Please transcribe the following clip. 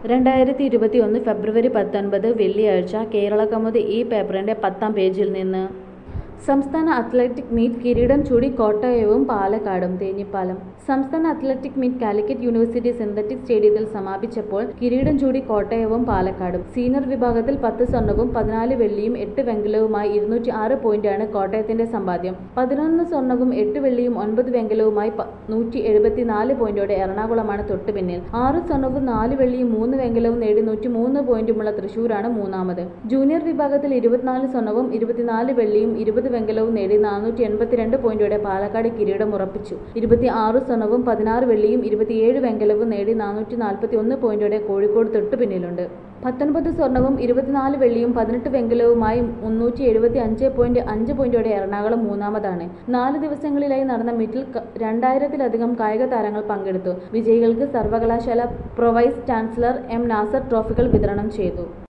2021 ഫെബ്രുവരി 19 വെള്ളിയാഴ്ച കേരളകൗമുദി ഈ പേപ്പറിന്റെ 10-ാം പേജിൽ നിന്ന് സംസ്ഥാന അത്ലറ്റിക് മീറ്റ് കിരീടം ചൂടി കോട്ടയവും പാലക്കാടും. തേഞ്ഞിപ്പാലം സംസ്ഥാന athletic meet Calicut university synthetic സ്റ്റേഡിയത്തിൽ സമാപിച്ചപ്പോൾ കിരീടം ചൂടി കോട്ടയവും പാലക്കാടും. സീനിയർ വിഭാഗത്തിൽ 10 സ്വർണവും 14 വെള്ളിയും 8 വെങ്കലവുമായി 206 പോയിന്റാണ് കോട്ടയത്തിന്റെ സമ്പാദ്യം. 11 സ്വർണവും 8 വെള്ളിയും 9 വെങ്കലവുമായി 174 പോയിന്റോടെ എറണാകുളമാണ് തൊട്ടുപിന്നിൽ. 6 സ്വർണവും 4 വെള്ളിയും 3 വെങ്കലവും നേടി 103 പോയിന്റുമുള്ള തൃശൂരാണ് മൂന്നാമത്. ജൂനിയർ വിഭാഗത്തിൽ 24 സ്വർണവും 24 വെള്ളിയും 20 വെങ്കലവും നേടി 482 പോയിന്റോടെ പാലക്കാട് കിരീടം ഉറപ്പിച്ചു. 26 സ്വർണവും 16 വെള്ളിയും 27 വെങ്കലവും നേടി 441 പോയിന്റോടെ കോഴിക്കോട് തൊട്ടുപിന്നിലുണ്ട്. 19 സ്വർണവും 24 വെള്ളിയും 18 വെങ്കലവുമായി 375.5 പോയിന്റോടെ എറണാകുളം മൂന്നാമതാണ്. 4 ദിവസങ്ങളിലായി നടന്ന മീറ്റിൽ 2000-ത്തിലധികം കായിക താരങ്ങൾ പങ്കെടുത്തു. വിജയികൾക്ക് സർവകലാശാല pro vice chancellor M Nasar ട്രോഫികൾ വിതരണം ചെയ്തു.